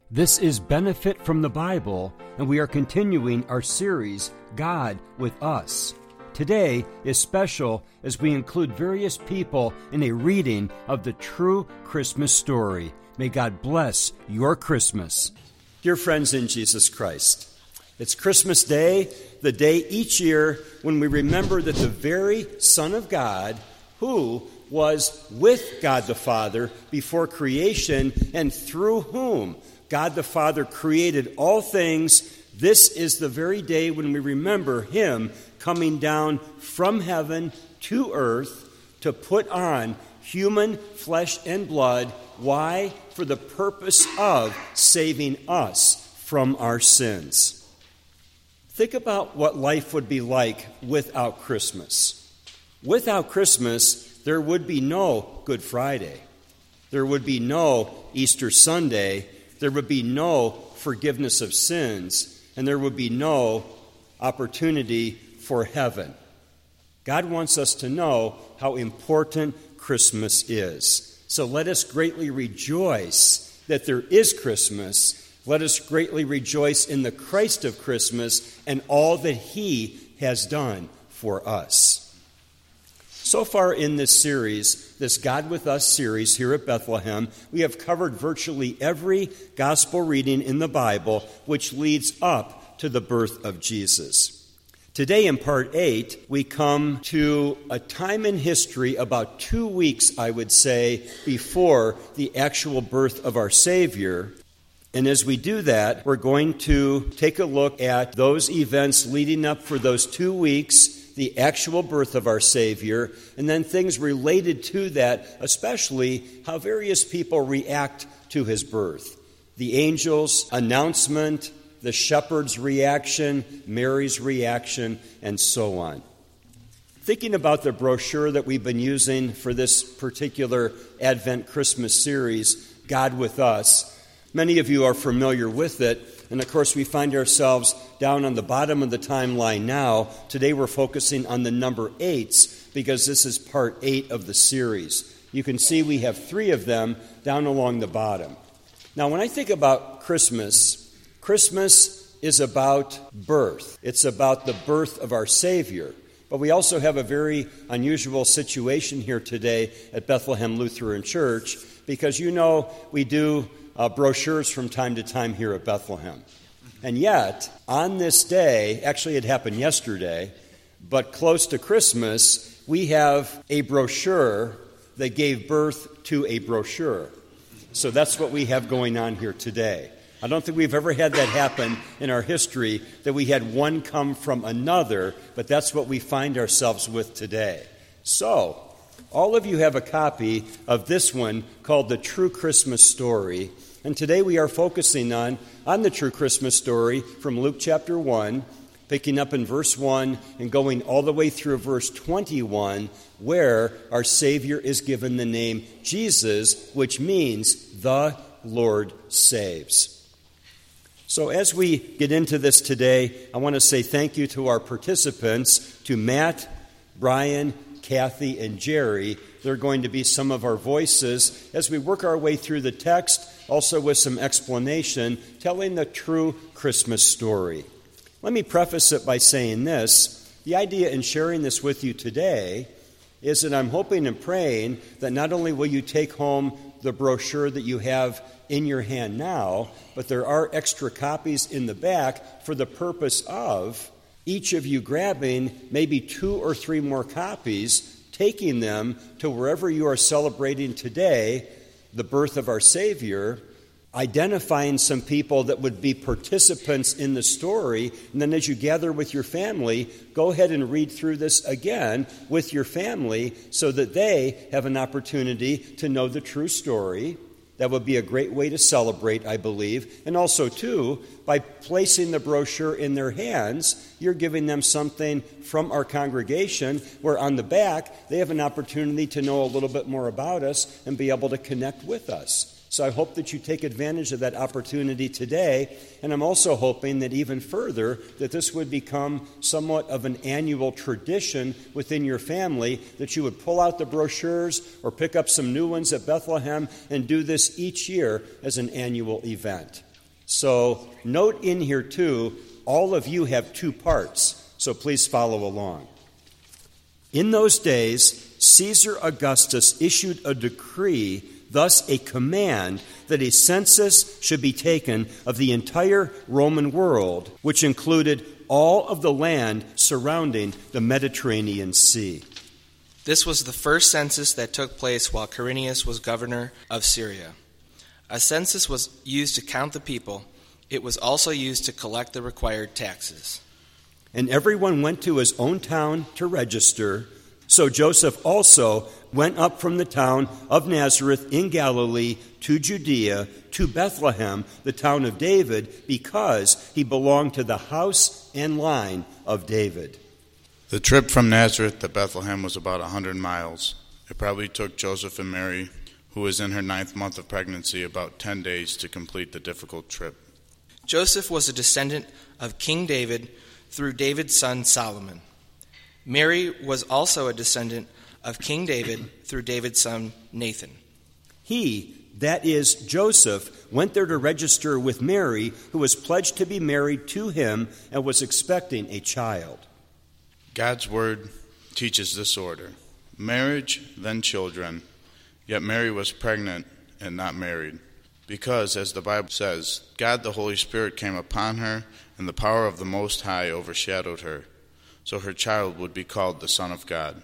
This is Benefit from the Bible, and we are continuing our series, God with Us. Today is special as we include various people in a reading of the true Christmas story. May God bless your Christmas. Dear friends in Jesus Christ, it's Christmas Day, the day each year when we remember that the very Son of God, who was with God the Father before creation and through whom God the Father created all things, this is the very day when we remember Him coming down from heaven to earth to put on human flesh and blood. Why? For the purpose of saving us from our sins. Think about what life would be like without Christmas. Without Christmas, there would be no Good Friday. There would be no Easter Sunday. There would be no forgiveness of sins, and there would be no opportunity for heaven. God wants us to know how important Christmas is. So let us greatly rejoice that there is Christmas. Let us greatly rejoice in the Christ of Christmas and all that He has done for us. So far in this series, this God with Us series here at Bethlehem, we have covered virtually every gospel reading in the Bible which leads up to the birth of Jesus. Today in part 8, we come to a time in history about 2 weeks, I would say, before the actual birth of our Savior. And as we do that, we're going to take a look at those events leading up for those 2 weeks, the actual birth of our Savior, and then things related to that, especially how various people react to His birth. The angel's announcement, the shepherd's reaction, Mary's reaction, and so on. Thinking about the brochure that we've been using for this particular Advent Christmas series, God with Us, many of you are familiar with it. And of course, we find ourselves down on the bottom of the timeline now. Today we're focusing on the number 8s because this is part 8 of the series. You can see we have 3 of them down along the bottom. Now, when I think about Christmas, Christmas is about birth. It's about the birth of our Savior. But we also have a very unusual situation here today at Bethlehem Lutheran Church because we do brochures from time to time here at Bethlehem. And yet, on this day, actually it happened yesterday, but close to Christmas, we have a brochure that gave birth to a brochure. So that's what we have going on here today. I don't think we've ever had that happen in our history, that we had one come from another, but that's what we find ourselves with today. So, all of you have a copy of this one called The True Christmas Story. And today we are focusing on the true Christmas story from Luke chapter 1, picking up in verse 1 and going all the way through verse 21, where our Savior is given the name Jesus, which means the Lord saves. So as we get into this today, I want to say thank you to our participants, to Matt, Brian, Kathy, and Jerry. They're going to be some of our voices as we work our way through the text, also with some explanation, telling the true Christmas story. Let me preface it by saying this. The idea in sharing this with you today is that I'm hoping and praying that not only will you take home the brochure that you have in your hand now, but there are extra copies in the back for the purpose of each of you grabbing maybe 2 or 3 more copies, taking them to wherever you are celebrating today the birth of our Savior, identifying some people that would be participants in the story, and then as you gather with your family, go ahead and read through this again with your family so that they have an opportunity to know the true story. That would be a great way to celebrate, I believe. And also, too, by placing the brochure in their hands, you're giving them something from our congregation where on the back they have an opportunity to know a little bit more about us and be able to connect with us. So I hope that you take advantage of that opportunity today, and I'm also hoping that even further, that this would become somewhat of an annual tradition within your family, that you would pull out the brochures or pick up some new ones at Bethlehem and do this each year as an annual event. So note in here too, all of you have two parts, so please follow along. In those days, Caesar Augustus issued a decree, thus a command, that a census should be taken of the entire Roman world, which included all of the land surrounding the Mediterranean Sea. This was the first census that took place while Quirinius was governor of Syria. A census was used to count the people. It was also used to collect the required taxes. And everyone went to his own town to register. So Joseph also went up from the town of Nazareth in Galilee to Judea, to Bethlehem, the town of David, because he belonged to the house and line of David. The trip from Nazareth to Bethlehem was about 100 miles. It probably took Joseph and Mary, who was in her 9th month of pregnancy, about 10 days to complete the difficult trip. Joseph was a descendant of King David through David's son Solomon. Mary was also a descendant of King David through David's son Nathan. He, that is Joseph, went there to register with Mary, who was pledged to be married to him and was expecting a child. God's word teaches this order: marriage, then children. Yet Mary was pregnant and not married, because, as the Bible says, God the Holy Spirit came upon her, and the power of the Most High overshadowed her. So her child would be called the Son of God.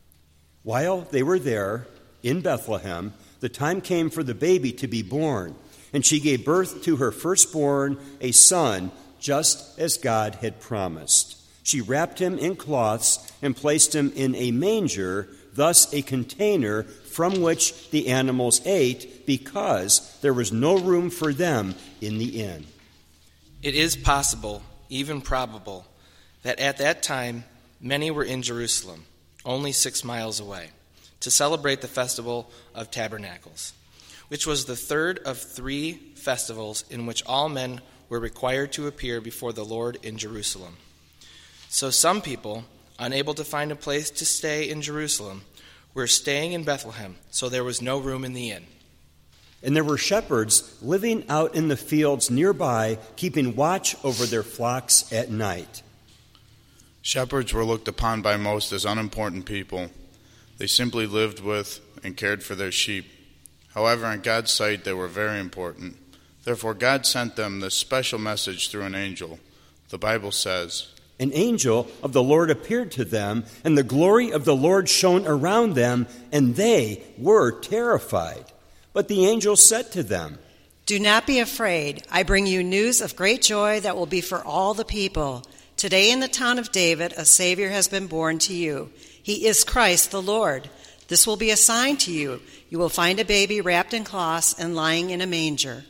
While they were there in Bethlehem, the time came for the baby to be born, and she gave birth to her firstborn, a son, just as God had promised. She wrapped him in cloths and placed him in a manger, thus a container from which the animals ate, because there was no room for them in the inn. It is possible, even probable, that at that time many were in Jerusalem, only 6 miles away, to celebrate the festival of Tabernacles, which was the third of 3 festivals in which all men were required to appear before the Lord in Jerusalem. So some people, unable to find a place to stay in Jerusalem, were staying in Bethlehem, so there was no room in the inn. And there were shepherds living out in the fields nearby, keeping watch over their flocks at night. Shepherds were looked upon by most as unimportant people. They simply lived with and cared for their sheep. However, in God's sight, they were very important. Therefore, God sent them this special message through an angel. The Bible says, "An angel of the Lord appeared to them, and the glory of the Lord shone around them, and they were terrified. But the angel said to them, 'Do not be afraid. I bring you news of great joy that will be for all the people. Today in the town of David, a Savior has been born to you. He is Christ the Lord. This will be a sign to you. You will find a baby wrapped in cloths and lying in a manger.'"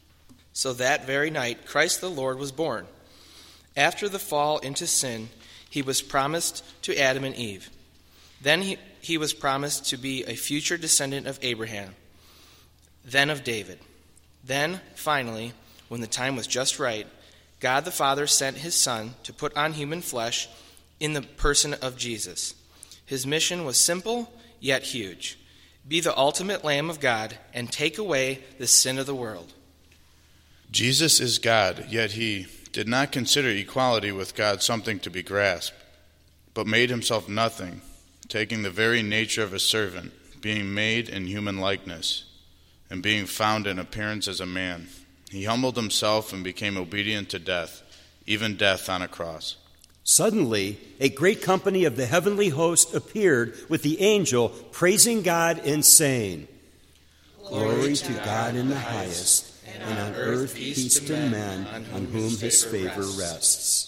So that very night Christ the Lord was born. After the fall into sin, he was promised to Adam and Eve. Then he was promised to be a future descendant of Abraham, then of David. Then, finally, when the time was just right, God the Father sent his Son to put on human flesh in the person of Jesus. His mission was simple, yet huge: be the ultimate Lamb of God and take away the sin of the world. Jesus is God, yet he did not consider equality with God something to be grasped, but made himself nothing, taking the very nature of a servant, being made in human likeness, and being found in appearance as a man. He humbled himself and became obedient to death, even death on a cross. Suddenly, a great company of the heavenly host appeared with the angel, praising God and saying, "Glory to God in the highest, and on earth peace to men on whom his favor rests."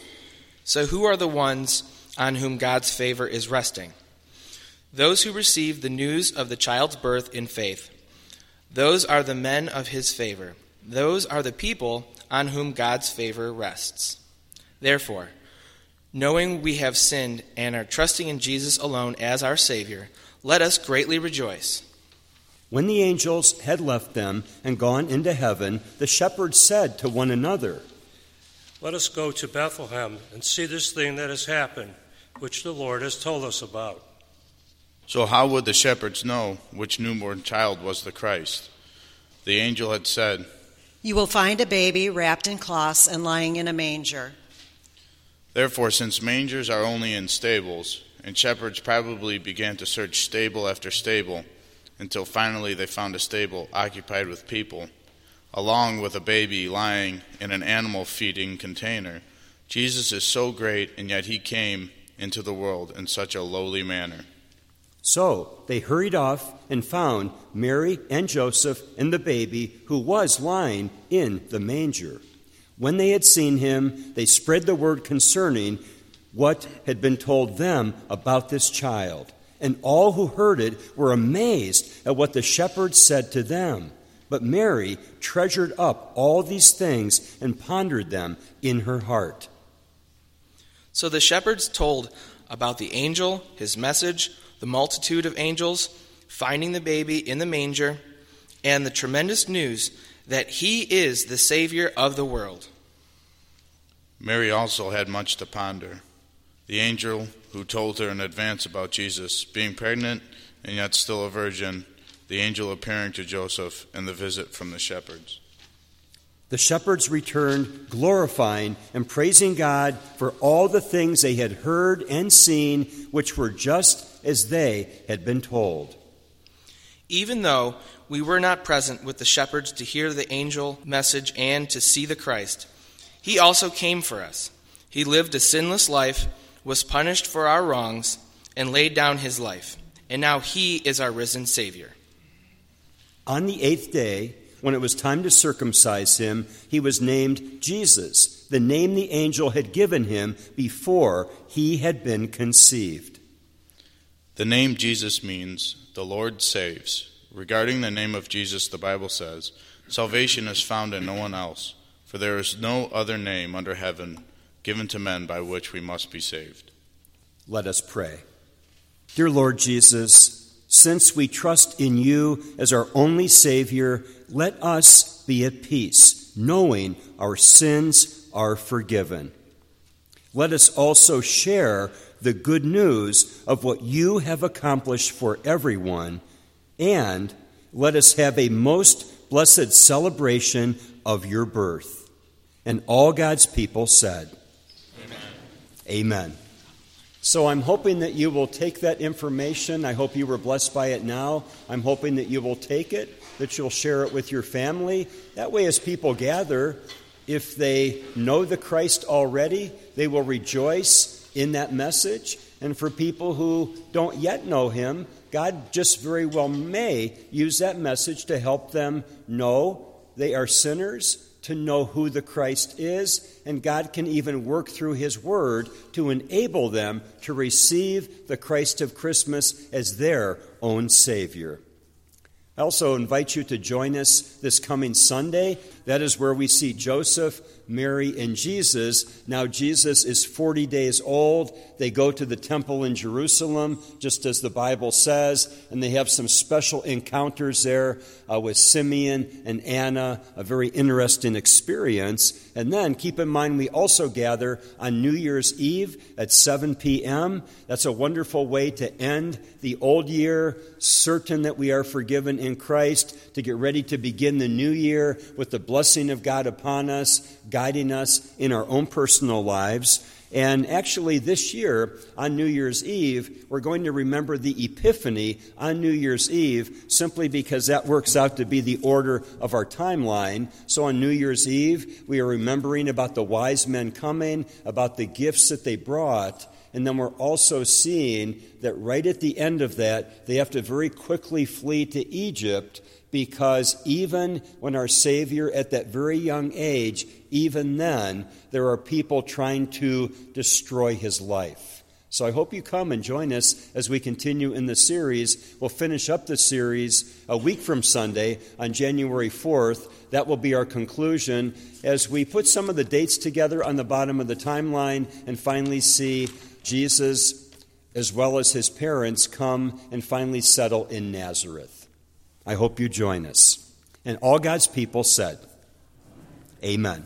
So who are the ones on whom God's favor is resting? Those who received the news of the child's birth in faith. Those are the men of his favor. Those are the people on whom God's favor rests. Therefore, knowing we have sinned and are trusting in Jesus alone as our Savior, let us greatly rejoice. When the angels had left them and gone into heaven, the shepherds said to one another, "Let us go to Bethlehem and see this thing that has happened, which the Lord has told us about." So how would the shepherds know which newborn child was the Christ? The angel had said, You will find a baby wrapped in cloths and lying in a manger." Therefore, since mangers are only in stables, and shepherds probably began to search stable after stable, until finally they found a stable occupied with people, along with a baby lying in an animal feeding container, Jesus is so great, and yet he came into the world in such a lowly manner. So they hurried off and found Mary and Joseph and the baby who was lying in the manger. When they had seen him, they spread the word concerning what had been told them about this child. And all who heard it were amazed at what the shepherds said to them. But Mary treasured up all these things and pondered them in her heart. So the shepherds told about the angel, his message, the multitude of angels, finding the baby in the manger, and the tremendous news that he is the Savior of the world. Mary also had much to ponder. The angel who told her in advance about Jesus being pregnant and yet still a virgin, the angel appearing to Joseph, and the visit from the shepherds. The shepherds returned, glorifying and praising God for all the things they had heard and seen, which were just as they had been told. Even though we were not present with the shepherds to hear the angel message and to see the Christ, he also came for us. He lived a sinless life, was punished for our wrongs, and laid down his life. And now he is our risen Savior. On the 8th day, when it was time to circumcise him, he was named Jesus, the name the angel had given him before he had been conceived. The name Jesus means the Lord saves. Regarding the name of Jesus, the Bible says, "Salvation is found in no one else, for there is no other name under heaven given to men by which we must be saved." Let us pray. Dear Lord Jesus, since we trust in you as our only Savior, let us be at peace, knowing our sins are forgiven. Let us also share the good news of what you have accomplished for everyone, and let us have a most blessed celebration of your birth. And all God's people said, Amen. Amen. So I'm hoping that you will take that information. I hope you were blessed by it now. I'm hoping that you will take it, that you'll share it with your family. That way, as people gather, if they know the Christ already, they will rejoice in that message. And for people who don't yet know him, God just very well may use that message to help them know they are sinners, to know who the Christ is, and God can even work through his word to enable them to receive the Christ of Christmas as their own Savior. I also invite you to join us this coming Sunday. That is where we see Joseph, Mary, and Jesus. Now Jesus is 40 days old. They go to the temple in Jerusalem, just as the Bible says, and they have some special encounters there with Simeon and Anna, a very interesting experience. And then keep in mind we also gather on New Year's Eve at 7 p.m. That's a wonderful way to end the old year, certain that we are forgiven in Christ, to get ready to begin the new year with the blessing of God upon us, guiding us in our own personal lives. And actually this year, on New Year's Eve, we're going to remember the Epiphany on New Year's Eve, simply because that works out to be the order of our timeline. So on New Year's Eve, we are remembering about the wise men coming, about the gifts that they brought. And then we're also seeing that right at the end of that, they have to very quickly flee to Egypt, because even when our Savior at that very young age, even then, there are people trying to destroy his life. So I hope you come and join us as we continue in the series. We'll finish up the series a week from Sunday on January 4th. That will be our conclusion as we put some of the dates together on the bottom of the timeline and finally see Jesus, as well as his parents, come and finally settle in Nazareth. I hope you join us. And all God's people said, Amen.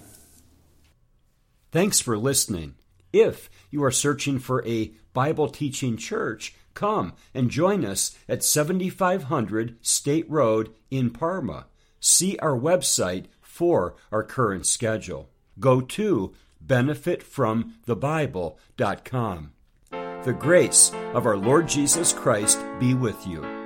Thanks for listening. If you are searching for a Bible teaching church, come and join us at 7500 State Road in Parma. See our website for our current schedule. Go to benefitfromthebible.com. The grace of our Lord Jesus Christ be with you.